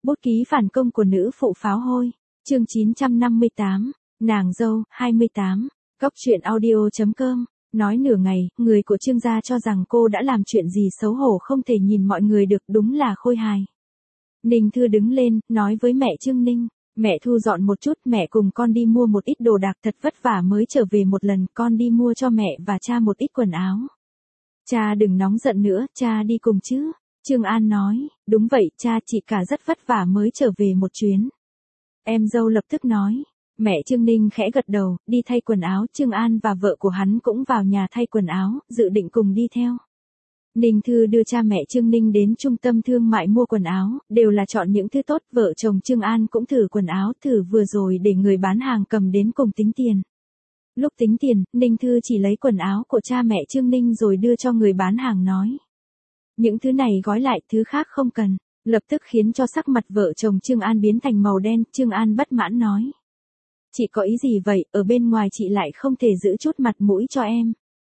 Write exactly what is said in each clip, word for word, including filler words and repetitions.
Bút ký phản công của nữ phụ pháo hôi. Chương chín trăm năm mươi tám, nàng dâu, hai mươi tám. Góc truyện audio chấm com. Nói nửa ngày, người của Trương gia cho rằng cô đã làm chuyện gì xấu hổ không thể nhìn mọi người được, đúng là khôi hài. Ninh Thư đứng lên, nói với mẹ Trương Ninh, mẹ thu dọn một chút, mẹ cùng con đi mua một ít đồ đạc, thật vất vả mới trở về một lần, con đi mua cho mẹ và cha một ít quần áo. Cha đừng nóng giận nữa, cha đi cùng chứ. Trương An nói, đúng vậy, cha, chị cả rất vất vả mới trở về một chuyến. Em dâu lập tức nói, mẹ Trương Ninh khẽ gật đầu, đi thay quần áo, Trương An và vợ của hắn cũng vào nhà thay quần áo, dự định cùng đi theo. Ninh Thư đưa cha mẹ Trương Ninh đến trung tâm thương mại mua quần áo, đều là chọn những thứ tốt, vợ chồng Trương An cũng thử quần áo, thử vừa rồi để người bán hàng cầm đến cùng tính tiền. Lúc tính tiền, Ninh Thư chỉ lấy quần áo của cha mẹ Trương Ninh rồi đưa cho người bán hàng nói. Những thứ này gói lại, thứ khác không cần, lập tức khiến cho sắc mặt vợ chồng Trương An biến thành màu đen, Trương An bất mãn nói. Chị có ý gì vậy, ở bên ngoài chị lại không thể giữ chút mặt mũi cho em.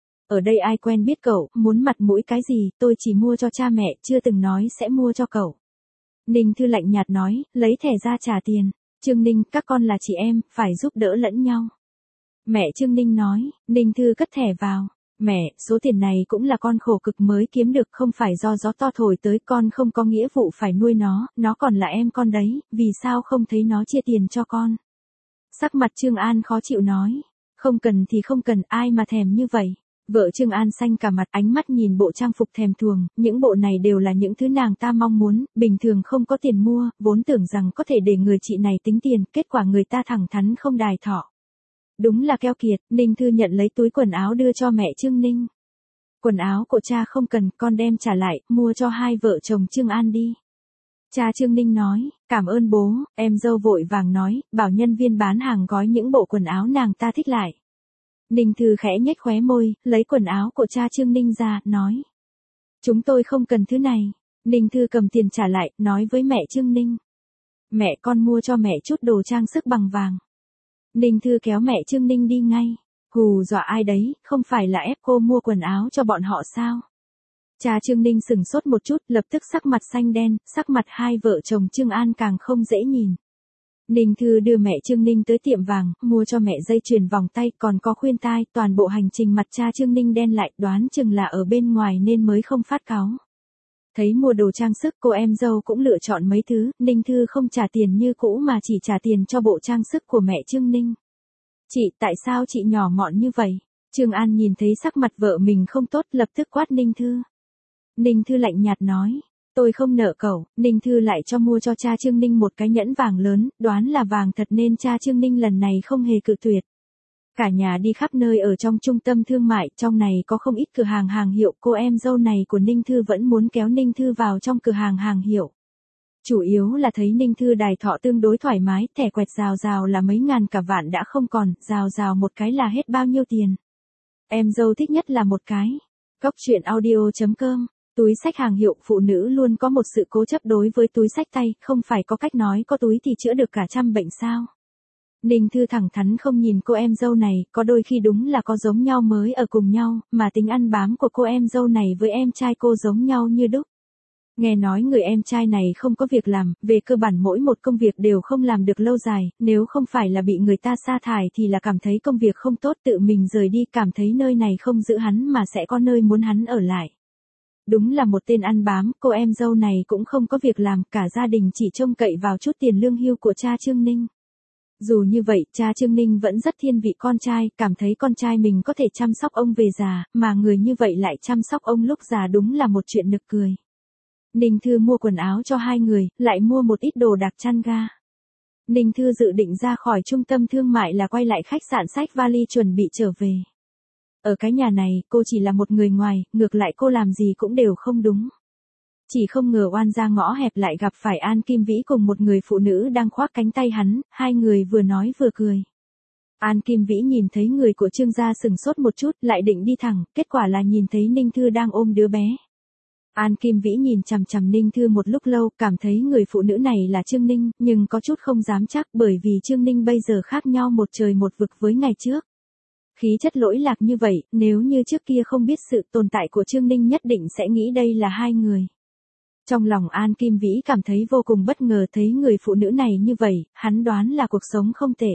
Ở đây ai quen biết cậu, muốn mặt mũi cái gì, tôi chỉ mua cho cha mẹ, chưa từng nói sẽ mua cho cậu. Ninh Thư lạnh nhạt nói, lấy thẻ ra trả tiền. Trương Ninh, các con là chị em, phải giúp đỡ lẫn nhau. Mẹ Trương Ninh nói, Ninh Thư cất thẻ vào. Mẹ, số tiền này cũng là con khổ cực mới kiếm được, không phải do gió to thổi tới, con không có nghĩa vụ phải nuôi nó, nó còn là em con đấy, vì sao không thấy nó chia tiền cho con. Sắc mặt Trương An khó chịu nói, không cần thì không cần, ai mà thèm như vậy. Vợ Trương An xanh cả mặt, ánh mắt nhìn bộ trang phục thèm thuồng, những bộ này đều là những thứ nàng ta mong muốn, bình thường không có tiền mua, vốn tưởng rằng có thể để người chị này tính tiền, kết quả người ta thẳng thắn không đài thọ. Đúng là keo kiệt. Ninh Thư nhận lấy túi quần áo đưa cho mẹ Trương Ninh. Quần áo của cha không cần, con đem trả lại, mua cho hai vợ chồng Trương An đi. Cha Trương Ninh nói, cảm ơn bố, em dâu vội vàng nói, bảo nhân viên bán hàng gói những bộ quần áo nàng ta thích lại. Ninh Thư khẽ nhếch khóe môi, lấy quần áo của cha Trương Ninh ra, nói. Chúng tôi không cần thứ này. Ninh Thư cầm tiền trả lại, nói với mẹ Trương Ninh. Mẹ, con mua cho mẹ chút đồ trang sức bằng vàng. Ninh Thư kéo mẹ Trương Ninh đi ngay. Hù dọa ai đấy, không phải là ép cô mua quần áo cho bọn họ sao? Cha Trương Ninh sửng sốt một chút, lập tức sắc mặt xanh đen, sắc mặt hai vợ chồng Trương An càng không dễ nhìn. Ninh Thư đưa mẹ Trương Ninh tới tiệm vàng, mua cho mẹ dây chuyền vòng tay, còn có khuyên tai, toàn bộ hành trình mặt cha Trương Ninh đen lại, đoán chừng là ở bên ngoài nên mới không phát cáu. Thấy mua đồ trang sức, cô em dâu cũng lựa chọn mấy thứ, Ninh Thư không trả tiền như cũ mà chỉ trả tiền cho bộ trang sức của mẹ Trương Ninh. Chị, tại sao chị nhỏ mọn như vậy? Trương An nhìn thấy sắc mặt vợ mình không tốt, lập tức quát Ninh Thư. Ninh Thư lạnh nhạt nói, tôi không nợ cậu. Ninh Thư lại cho mua cho cha Trương Ninh một cái nhẫn vàng lớn, đoán là vàng thật nên cha Trương Ninh lần này không hề cự tuyệt. Cả nhà đi khắp nơi ở trong trung tâm thương mại, trong này có không ít cửa hàng hàng hiệu, cô em dâu này của Ninh Thư vẫn muốn kéo Ninh Thư vào trong cửa hàng hàng hiệu. Chủ yếu là thấy Ninh Thư đài thọ tương đối thoải mái, thẻ quẹt rào rào là mấy ngàn cả vạn đã không còn, rào rào một cái là hết bao nhiêu tiền. Em dâu thích nhất là một cái. Góc truyện audio chấm com. Túi xách hàng hiệu, phụ nữ luôn có một sự cố chấp đối với túi xách tay, không phải có cách nói có túi thì chữa được cả trăm bệnh sao. Ninh Thư thẳng thắn không nhìn cô em dâu này, có đôi khi đúng là có giống nhau mới ở cùng nhau, mà tính ăn bám của cô em dâu này với em trai cô giống nhau như đúc. Nghe nói người em trai này không có việc làm, về cơ bản mỗi một công việc đều không làm được lâu dài, nếu không phải là bị người ta sa thải thì là cảm thấy công việc không tốt tự mình rời đi, cảm thấy nơi này không giữ hắn mà sẽ có nơi muốn hắn ở lại. Đúng là một tên ăn bám, cô em dâu này cũng không có việc làm, cả gia đình chỉ trông cậy vào chút tiền lương hưu của cha Trương Ninh. Dù như vậy, cha Trương Ninh vẫn rất thiên vị con trai, cảm thấy con trai mình có thể chăm sóc ông về già, mà người như vậy lại chăm sóc ông lúc già đúng là một chuyện nực cười. Ninh Thư mua quần áo cho hai người, lại mua một ít đồ đạc chăn ga. Ninh Thư dự định ra khỏi trung tâm thương mại là quay lại khách sạn xách vali chuẩn bị trở về. Ở cái nhà này, cô chỉ là một người ngoài, ngược lại cô làm gì cũng đều không đúng. Chỉ không ngờ oan ra ngõ hẹp lại gặp phải An Kim Vĩ cùng một người phụ nữ đang khoác cánh tay hắn, hai người vừa nói vừa cười. An Kim Vĩ nhìn thấy người của Trương gia sừng sốt một chút, lại định đi thẳng, kết quả là nhìn thấy Ninh Thư đang ôm đứa bé. An Kim Vĩ nhìn chằm chằm Ninh Thư một lúc lâu, cảm thấy người phụ nữ này là Trương Ninh, nhưng có chút không dám chắc bởi vì Trương Ninh bây giờ khác nhau một trời một vực với ngày trước. Khí chất lỗi lạc như vậy, nếu như trước kia không biết sự tồn tại của Trương Ninh nhất định sẽ nghĩ đây là hai người. Trong lòng An Kim Vĩ cảm thấy vô cùng bất ngờ thấy người phụ nữ này như vậy, hắn đoán là cuộc sống không tệ.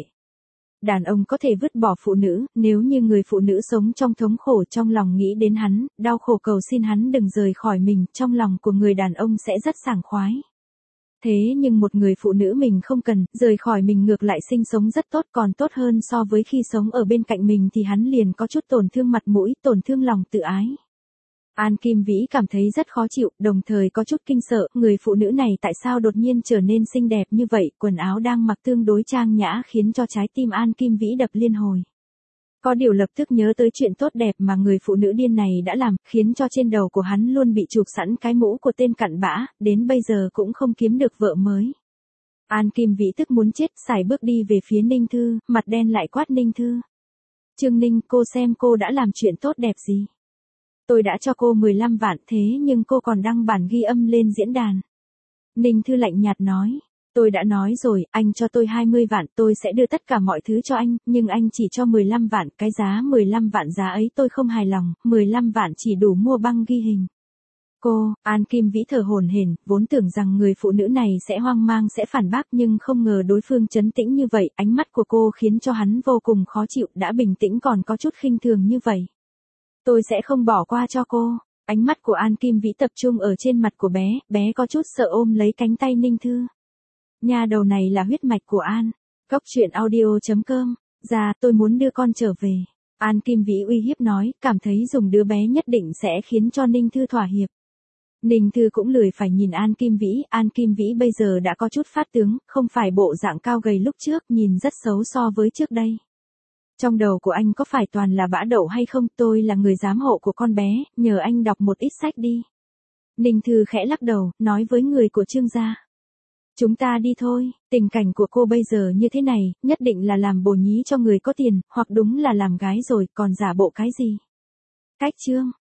Đàn ông có thể vứt bỏ phụ nữ, nếu như người phụ nữ sống trong thống khổ trong lòng nghĩ đến hắn, đau khổ cầu xin hắn đừng rời khỏi mình, trong lòng của người đàn ông sẽ rất sảng khoái. Thế nhưng một người phụ nữ mình không cần, rời khỏi mình ngược lại sinh sống rất tốt, còn tốt hơn so với khi sống ở bên cạnh mình thì hắn liền có chút tổn thương mặt mũi, tổn thương lòng tự ái. An Kim Vĩ cảm thấy rất khó chịu, đồng thời có chút kinh sợ, người phụ nữ này tại sao đột nhiên trở nên xinh đẹp như vậy, quần áo đang mặc tương đối trang nhã khiến cho trái tim An Kim Vĩ đập liên hồi. Có điều lập tức nhớ tới chuyện tốt đẹp mà người phụ nữ điên này đã làm, khiến cho trên đầu của hắn luôn bị chụp sẵn cái mũ của tên cặn bã, đến bây giờ cũng không kiếm được vợ mới. An Kim Vĩ tức muốn chết, sải bước đi về phía Ninh Thư, mặt đen lại quát Ninh Thư. Trương Ninh, cô xem cô đã làm chuyện tốt đẹp gì? Tôi đã cho cô mười lăm vạn thế nhưng cô còn đăng bản ghi âm lên diễn đàn. Ninh Thư lạnh nhạt nói. Tôi đã nói rồi, anh cho tôi hai mươi vạn, tôi sẽ đưa tất cả mọi thứ cho anh, nhưng anh chỉ cho mười lăm vạn, cái giá mười lăm vạn giá ấy tôi không hài lòng, mười lăm vạn chỉ đủ mua băng ghi hình. Cô, An Kim Vĩ thở hổn hển, vốn tưởng rằng người phụ nữ này sẽ hoang mang sẽ phản bác nhưng không ngờ đối phương trấn tĩnh như vậy, ánh mắt của cô khiến cho hắn vô cùng khó chịu, đã bình tĩnh còn có chút khinh thường như vậy. Tôi sẽ không bỏ qua cho cô. Ánh mắt của An Kim Vĩ tập trung ở trên mặt của bé, bé có chút sợ ôm lấy cánh tay Ninh Thư. Nha đầu này là huyết mạch của An. Cốc truyện audio chấm com. Ra, tôi muốn đưa con trở về. An Kim Vĩ uy hiếp nói, cảm thấy dùng đứa bé nhất định sẽ khiến cho Ninh Thư thỏa hiệp. Ninh Thư cũng lười phải nhìn An Kim Vĩ, An Kim Vĩ bây giờ đã có chút phát tướng, không phải bộ dạng cao gầy lúc trước, nhìn rất xấu so với trước đây. Trong đầu của anh có phải toàn là bã đậu hay không, tôi là người giám hộ của con bé, nhờ anh đọc một ít sách đi. Ninh Thư khẽ lắc đầu, nói với người của Trương gia. Chúng ta đi thôi, tình cảnh của cô bây giờ như thế này, nhất định là làm bồ nhí cho người có tiền, hoặc đúng là làm gái rồi, còn giả bộ cái gì. Cách Trương,